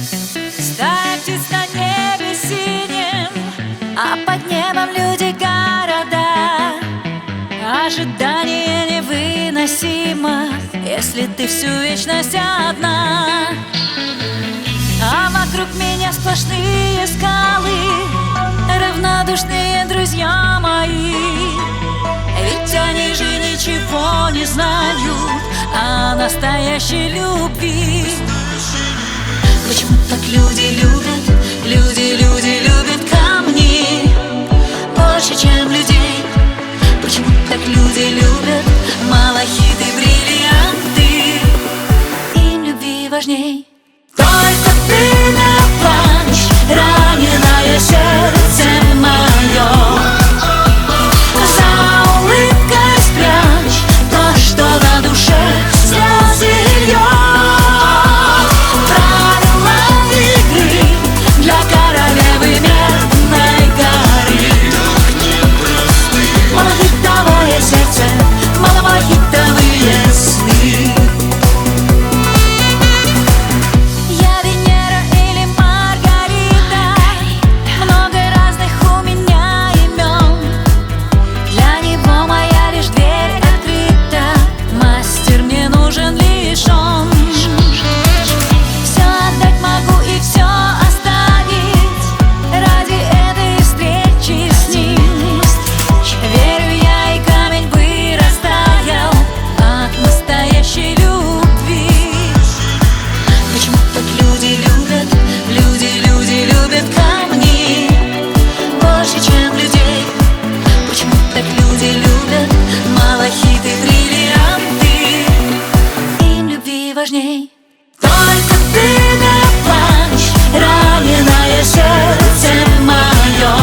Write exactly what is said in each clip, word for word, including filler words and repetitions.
Стая птиц на небе синим, а под небом люди города. Ожидание невыносимо, если ты всю вечность одна. А вокруг меня сплошные скалы, равнодушные друзья мои. Ведь они же ничего не знают о настоящей любви. Почему так люди любят, люди, люди любят камни больше, чем людей? Почему так люди любят малахиты, бриллианты? Им любви важней. Только ты не плачь, раненое сердце мое. За улыбкой спрячь то, что на душе слезы льет. Правила игры для королевы Медной горы. Малахитовое сердце, малахитовые сны. Важней. Только ты не плачь, раненое сердце мое.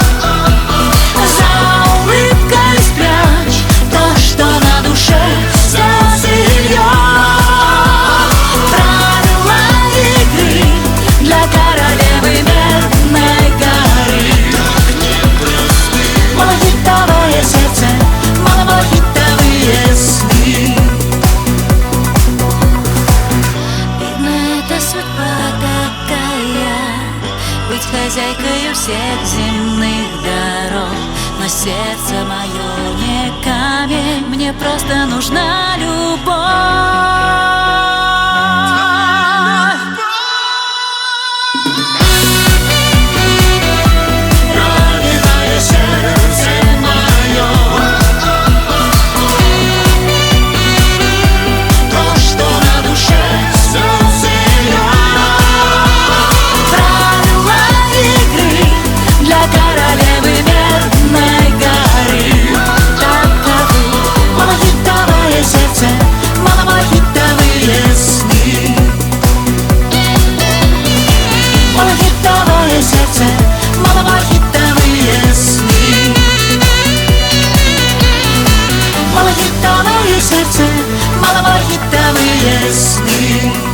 За улыбкой спрячь то, что на душе слезы льет. Правила игры для королевы Медной горы. Малахитовое сердце, малахитовые сны. Быть хозяйкой всех земных дорог, но сердце мое не камень, мне просто нужна любовь. Сердце, малахитовые сны. Малахитовое сердце, малахитовые сны.